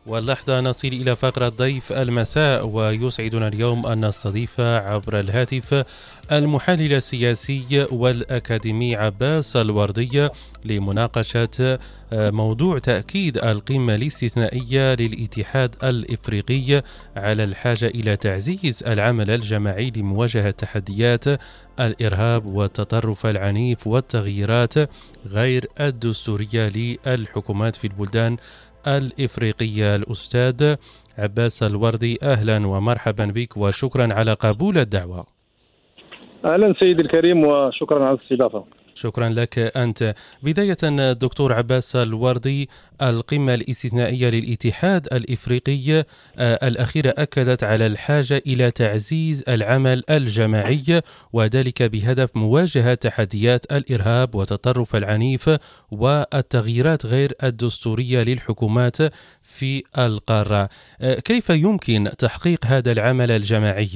واللحظة نصل إلى فقرة ضيف المساء، ويسعدنا اليوم أن نستضيف عبر الهاتف المحلل السياسي والأكاديمي عباس الوردي لمناقشة موضوع تأكيد القمة الاستثنائية للاتحاد الإفريقي على الحاجة إلى تعزيز العمل الجماعي لمواجهة تحديات الإرهاب والتطرف العنيف والتغييرات غير الدستورية للحكومات في البلدان الإفريقية. الأستاذ عباس الوردي، أهلا ومرحبا بك وشكرا على قبول الدعوة. أهلا سيدي الكريم وشكرا على الاستضافة. شكرا لك أنت. بداية دكتور عباس الوردي، القمة الاستثنائية للاتحاد الإفريقي الأخيرة أكدت على الحاجة إلى تعزيز العمل الجماعي، وذلك بهدف مواجهة تحديات الإرهاب والتطرف العنيف والتغييرات غير الدستورية للحكومات في القارة. كيف يمكن تحقيق هذا العمل الجماعي؟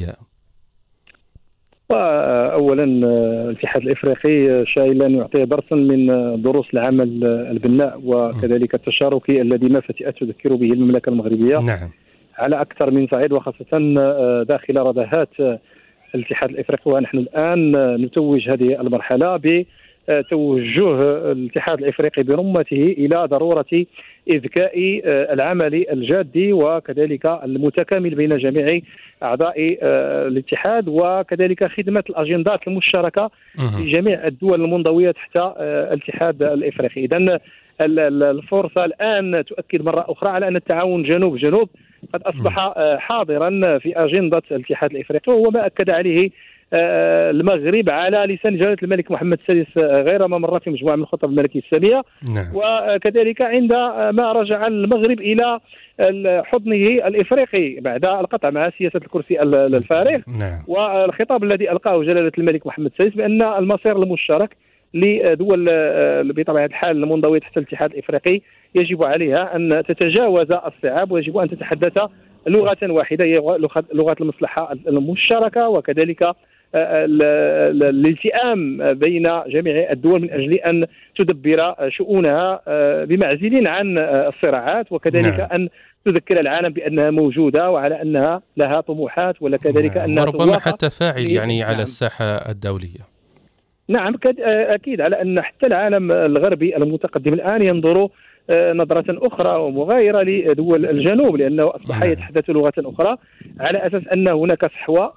أولا الاتحاد الإفريقي شايل أن يعطي درسا من دروس العمل البناء وكذلك التشاركي الذي ما فتئت تذكر به المملكة المغربية. نعم. على أكثر من صعيد، وخاصة داخل ردهات الاتحاد الإفريقي. ونحن الآن نتوج هذه المرحلة بتوجه الاتحاد الإفريقي برمته إلى ضرورة إذكاء العمل الجادي وكذلك المتكامل بين جميع أعضاء الاتحاد، وكذلك خدمة الأجندات المشتركة في جميع الدول المنضوية تحت الاتحاد الإفريقي. إذن الفرصة الآن تؤكد مرة أخرى على أن التعاون جنوب جنوب قد أصبح حاضرا في أجندة الاتحاد الإفريقي، وهو ما أكد عليه المغرب على لسان جلالة الملك محمد السادس غير ما مر في مجموعة من الخطب الملكية السامية. نعم. وكذلك عندما رجع المغرب إلى حضنه الإفريقي بعد القطع مع سياسة الكرسي الفارغ. نعم. والخطاب الذي ألقاه جلالة الملك محمد السادس بأن المصير المشترك لدول بطبيعة الحال المنضوية تحت الاتحاد الإفريقي يجب عليها أن تتجاوز الصعاب، ويجب أن تتحدث لغة واحدة، هي لغة المصلحة المشتركة، وكذلك الالتئام بين جميع الدول من أجل أن تدبر شؤونها بمعزل عن الصراعات، وكذلك أن تذكر العالم بأنها موجودة وعلى أنها لها طموحات، وكذلك أنها وربما حتى فاعل يعني على الساحة الدولية. نعم أكيد، على أن حتى العالم الغربي المتقدم الآن ينظر نظرة أخرى ومغايرة لدول الجنوب، لأنه أصبح يتحدث لغة أخرى على أساس أن هناك صحوة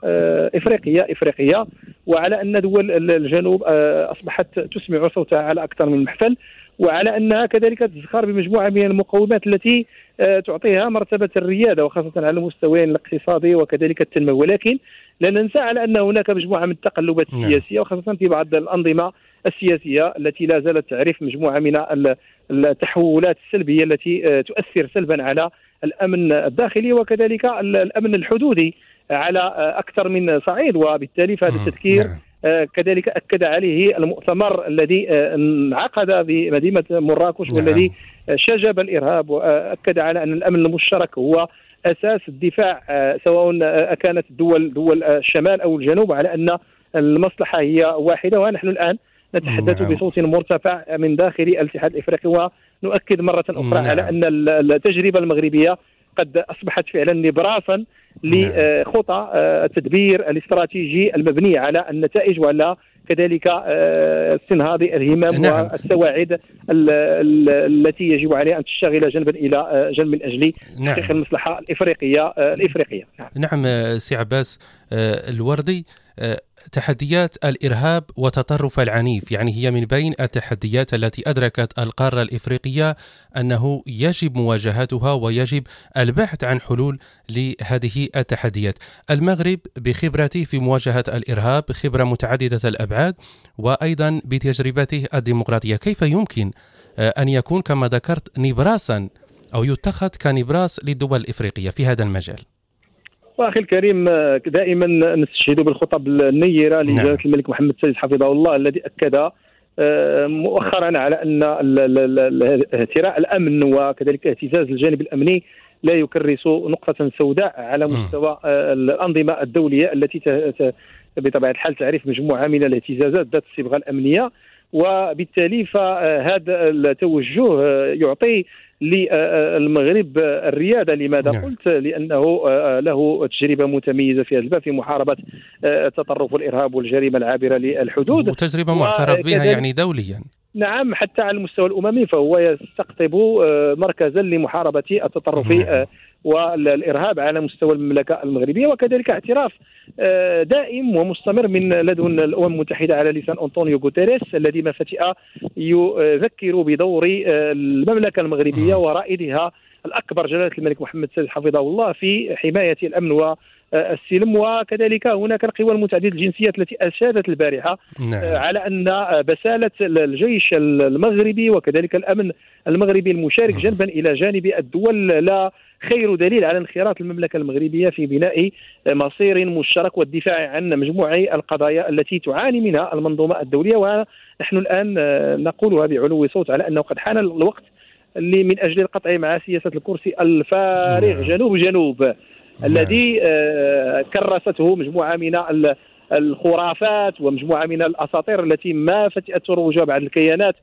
إفريقية، وعلى أن دول الجنوب أصبحت تسمع صوتها على أكثر من محفل، وعلى أنها كذلك تزخر بمجموعة من المقومات التي تعطيها مرتبة الريادة، وخاصة على المستويين الاقتصادي وكذلك التنموي. ولكن لا ننسى على أن هناك مجموعة من التقلبات السياسية، وخاصة في بعض الأنظمة السياسية التي لا زالت تعرف مجموعة من التحولات السلبية التي تؤثر سلبا على الأمن الداخلي وكذلك الأمن الحدودي على أكثر من صعيد. وبالتالي فهذا التذكير كذلك أكد عليه المؤتمر الذي انعقد بمدينة مراكش والذي شجب الإرهاب، وأكد على أن الأمن المشترك هو أساس الدفاع سواء كانت دول الشمال أو الجنوب، على أن المصلحة هي واحدة. ونحن الآن نتحدث بصوت مرتفع من داخل الاتحاد الإفريقي، ونؤكد مرة أخرى على أن التجربة المغربية قد أصبحت فعلا نبراسا لخطى التدبير الاستراتيجي المبني على النتائج وعلى كذلك استنهاض الهمم والسواعد التي يجب عليها أن تشتغل جنبا إلى جنب من أجل تحقيق المصلحة الإفريقية. نعم سي عباس الوردي، تحديات الإرهاب والتطرف العنيف يعني هي من بين التحديات التي أدركت القارة الإفريقية أنه يجب مواجهتها ويجب البحث عن حلول لهذه التحديات. المغرب بخبرته في مواجهة الإرهاب خبرة متعددة الأبعاد، وأيضا بتجربته الديمقراطية، كيف يمكن أن يكون كما ذكرت نبراسا أو يتخذ كنبراس للدول الإفريقية في هذا المجال؟ واخي الكريم، دائما نستشهد بالخطب النيرة لجلالة الملك محمد السادس حفظه الله، الذي أكد مؤخرا على أن اهتراء الأمن وكذلك اهتزاز الجانب الأمني لا يكرس نقطة سوداء على مستوى الأنظمة الدولية التي بطبيعة الحال تعرف مجموعة من الاهتزازات ذات الصبغة الأمنية. وبالتالي فهذا التوجه يعطي للمغرب الريادة. لماذا قلت؟ لأنه له تجربة متميزة في هذا الباب في محاربة التطرف والإرهاب والجريمة العابرة للحدود، وتجربة معترف بها يعني دوليا. نعم، حتى على المستوى الأممي فهو يستقطب مركزا لمحاربة التطرف والإرهاب على مستوى المملكة المغربية، وكذلك اعتراف دائم ومستمر من لدن الأمم المتحدة على لسان أنطونيو غوتيريس الذي ما فتئ يذكر بدور المملكة المغربية ورائدها الأكبر جلالة الملك محمد السادس حفظه الله في حماية الأمن والسلم. وكذلك هناك القوى المتعددة الجنسيات التي أشادت البارحة على أن بسالة الجيش المغربي وكذلك الأمن المغربي المشارك جنبا إلى جانب الدول لا خير دليل على انخراط المملكة المغربية في بناء مصير مشترك والدفاع عن مجموعة القضايا التي تعاني منها المنظومة الدولية. ونحن الآن نقولها بعلو صوت على أنه قد حان الوقت اللي من أجل القطع مع سياسة الكرسي الفارغ جنوب الذي كرسته مجموعة من الخرافات ومجموعة من الأساطير التي ما فتئت تروجها بعض الكيانات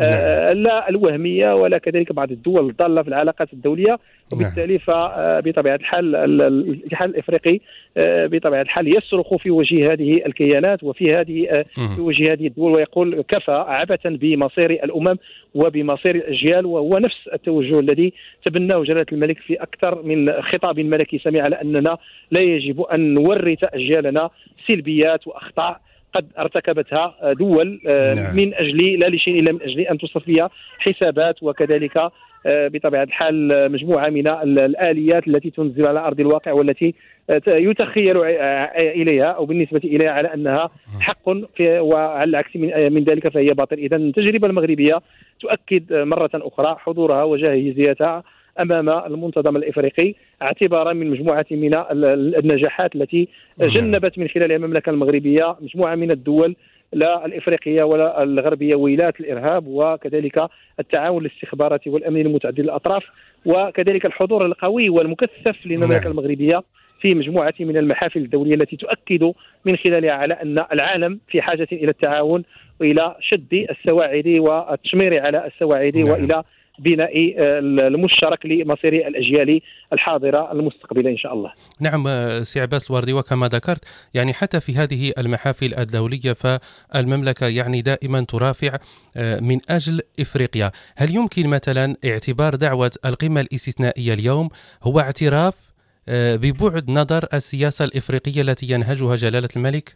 لا الوهمية ولا كذلك بعض الدول الضالة في العلاقات الدولية. وبالتالي فبطبيعة الحال الاتحاد الإفريقي بطبيعة الحال يصرخ في وجه هذه الكيانات في وجه هذه الدول ويقول كفى عبثا بمصير الأمم وبمصير الأجيال. وهو نفس التوجه الذي تبناه جلالة الملك في أكثر من خطاب ملكي سمع على أننا لا يجب أن نورث أجيالنا سلبيات وأخطاء قد ارتكبتها دول من أجل لا لشيء إلا من أجل أن تصفي حسابات، وكذلك بطبيعة الحال مجموعة من الآليات التي تنزل على أرض الواقع والتي يتخيل إليها أو بالنسبة إليها على أنها حق وعلى العكس من ذلك فهي باطل. إذن التجربة المغربية تؤكد مرة أخرى حضورها وجاهزيتها أمام المنتظم الإفريقي اعتبارا من مجموعة من النجاحات التي جنبت من خلالها المملكة المغربية مجموعة من الدول لا الإفريقية ولا الغربية ويلات الإرهاب، وكذلك التعاون الاستخباراتي والأمني المتعدد الأطراف، وكذلك الحضور القوي والمكثف للمملكة المغربية في مجموعة من المحافل الدولية التي تؤكد من خلالها على أن العالم في حاجة إلى التعاون وإلى شد السواعد والتشمير على السواعد وإلى بناء المشترك لمصير الأجيال الحاضرة المستقبلة إن شاء الله. نعم سي عباس الوردي، وكما ذكرت يعني حتى في هذه المحافل الدولية فالمملكة يعني دائما ترافع من أجل إفريقيا. هل يمكن مثلا اعتبار دعوة القمة الاستثنائية اليوم هو اعتراف ببعد نظر السياسة الإفريقية التي ينهجها جلالة الملك؟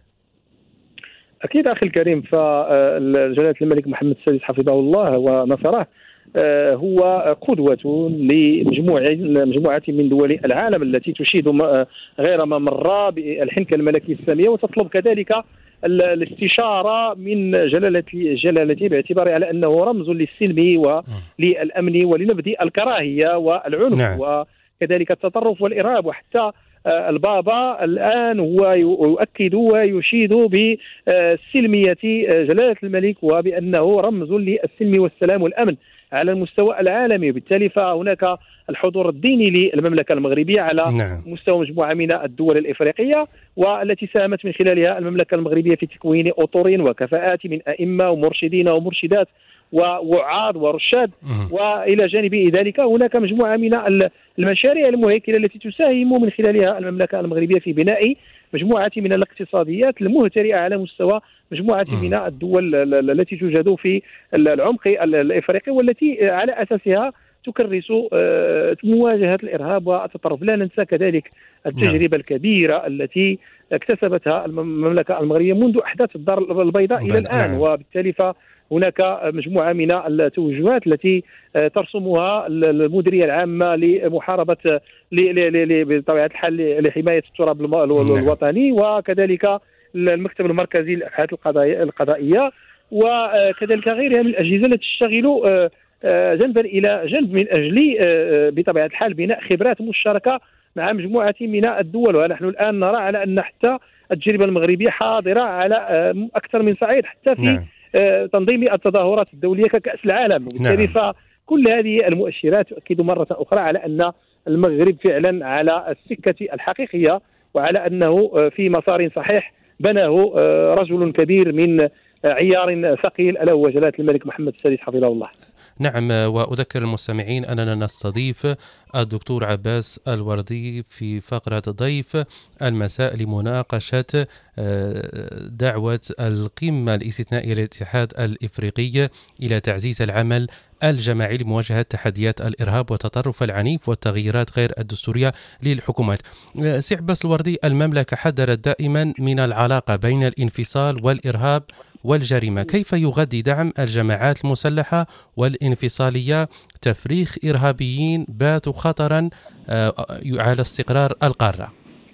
أكيد أخي الكريم، فجلالة الملك محمد السادس حفظه الله ونصره هو قدوة لمجموعة من دول العالم التي تشيد غير مرة بالحنكة الملكية السامية وتطلب كذلك الاستشارة من جلالته باعتباره على أنه رمز للسلم وللأمن ولنبذ الكراهية والعنف وكذلك التطرف والإرهاب. وحتى البابا الآن هو يؤكد ويشيد بسلمية جلالة الملك وبأنه رمز للسلم والسلام والأمن على المستوى العالمي. وبالتالي فهناك الحضور الديني للمملكة المغربية على مستوى مجموعة من الدول الإفريقية، والتي ساهمت من خلالها المملكة المغربية في تكوين أطر وكفاءات من أئمة ومرشدين ومرشدات ووعاظ ورشاد. وإلى جانب ذلك هناك مجموعة من المشاريع المهيكلة التي تساهم من خلالها المملكة المغربية في بناء مجموعة من الاقتصاديات المهترئة على مستوى مجموعة من الدول التي توجد في العمق الإفريقي والتي على أساسها تكرس مواجهة الإرهاب والتطرف. لا ننسى كذلك التجربة الكبيرة التي اكتسبتها المملكة المغربية منذ أحداث الدار البيضاء إلى الآن. وبالتالي هناك مجموعة من التوجهات التي ترسمها المديرية العامة لمحاربة بطبيعة الحال لحماية التراب الوطني، وكذلك المكتب المركزي للأبحاث القضائية، وكذلك غيرها من الأجهزة التي تشتغل جنبا إلى جنب من أجل بطبيعة الحال بناء خبرات مشتركة مع مجموعة من الدول. ونحن الآن نرى على أن حتى التجربة المغربية حاضرة على أكثر من صعيد حتى في تنظيم التظاهرات الدولية ككأس العالم. وبالتالي فكل هذه المؤشرات تؤكد مرة أخرى على أن المغرب فعلا على السكة الحقيقية وعلى أنه في مسار صحيح بناه رجل كبير من عيار ثقيل ألا هو جلالة الملك محمد السادس حفظه الله. نعم، وأذكر المستمعين أننا نستضيف الدكتور عباس الوردي في فقرة ضيف المساء لمناقشة دعوة القمة الاستثنائية للاتحاد الإفريقي إلى تعزيز العمل الجماعي لمواجهة تحديات الإرهاب والتطرف العنيف والتغييرات غير الدستورية للحكومات. سي عباس الوردي، المملكة حذرت دائما من العلاقة بين الانفصال والإرهاب والجريمة. كيف يغذي دعم الجماعات المسلحة والانفصالية تفريخ إرهابيين باتوا خطرا على استقرار القارة؟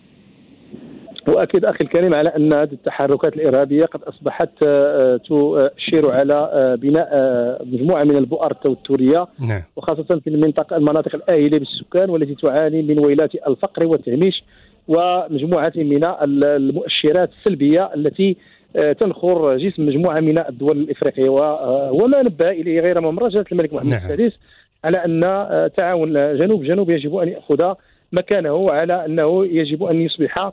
وأكيد أخي الكريم على أن هذه التحركات الإرهابية قد أصبحت تشير على بناء مجموعة من البؤر التوترية، نعم. وخاصة في المناطق الآهلة بالسكان والتي تعاني من ويلات الفقر والتهميش ومجموعة من المؤشرات السلبية التي تنخر جسم مجموعة من الدول الإفريقية. وما نبه إليه غير مرة جلالة الملك محمد السادس على أن تعاون جنوب يجب أن يأخذ مكانه، على أنه يجب أن يصبح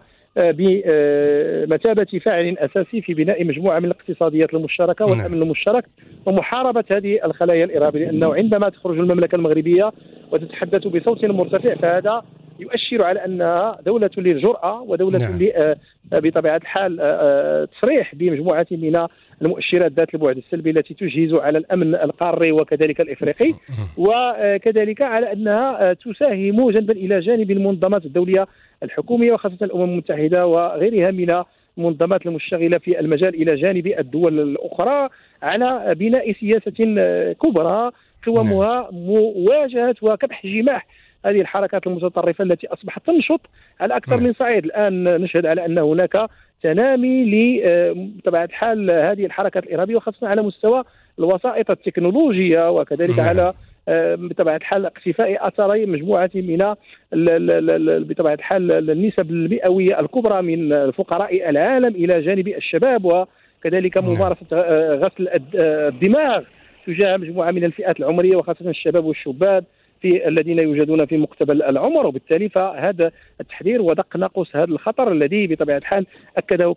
بمثابة فاعل أساسي في بناء مجموعة من الاقتصاديات المشتركة والأمن المشترك ومحاربة هذه الخلايا الإرهابية، لأنه عندما تخرج المملكة المغربية وتتحدث بصوت مرتفع فهذا يؤشر على أنها دولة للجرأة ودولة بطبيعة الحال تصريح بمجموعة من المؤشرات ذات البعد السلبي التي تجهز على الأمن القاري وكذلك الإفريقي، وكذلك على أنها تساهم جنبا إلى جانب المنظمات الدولية الحكومية وخاصة الأمم المتحدة وغيرها من المنظمات المشتغلة في المجال إلى جانب الدول الأخرى على بناء سياسة كبرى قوامها مواجهة وكبح جماح هذه الحركات المتطرفة التي أصبحت تنشط على أكثر من صعيد. الآن نشهد على أن هناك تنامي بطبيعة الحال هذه الحركات الإرهابية وخاصة على مستوى الوسائط التكنولوجية، وكذلك على بطبيعة الحال اقتفاء أثري مجموعة من بطبيعة الحال النسب المئوية الكبرى من فقراء العالم إلى جانب الشباب، وكذلك ممارسة غسل الدماغ تجاه مجموعة من الفئات العمرية وخاصة الشباب والشابات الذين يوجدون في مقتبل العمر. وبالتالي فهذا التحذير ودق ناقوس هذا الخطر الذي بطبيعة الحال أكده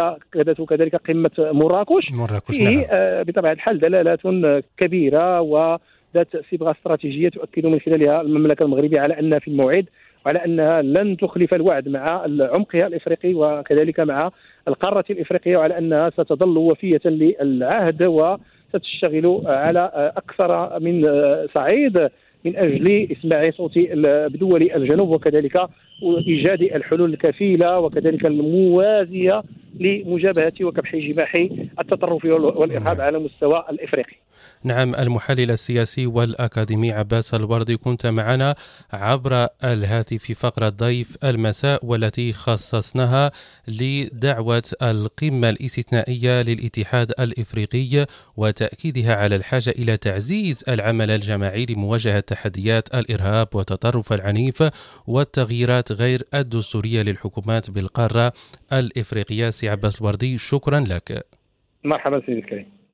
كذلك قمة مراكش فيه بطبيعة الحال دلالات كبيرة وذات صبغة استراتيجية تؤكد من خلالها المملكة المغربية على أنها في الموعد وعلى أنها لن تخلف الوعد مع عمقها الإفريقي وكذلك مع القارة الإفريقية، وعلى أنها ستظل وفية للعهد وستشتغل على أكثر من صعيد من أجل إسماع صوت بدول الجنوب وكذلك إيجاد الحلول الكفيلة وكذلك الموازية لمجابهة وكبح جماح التطرف والإرهاب على المستوى الإفريقي. نعم، المحلل السياسي والأكاديمي عباس الوردي كنت معنا عبر الهاتف في فقرة ضيف المساء والتي خصصناها لدعوة القمة الاستثنائية للاتحاد الإفريقي وتأكيدها على الحاجة إلى تعزيز العمل الجماعي لمواجهة تحديات الإرهاب والتطرف العنيف والتغييرات غير الدستورية للحكومات بالقارة الإفريقية. سي عباس الوردي، شكرا لك. مرحبا سيدي الكريم.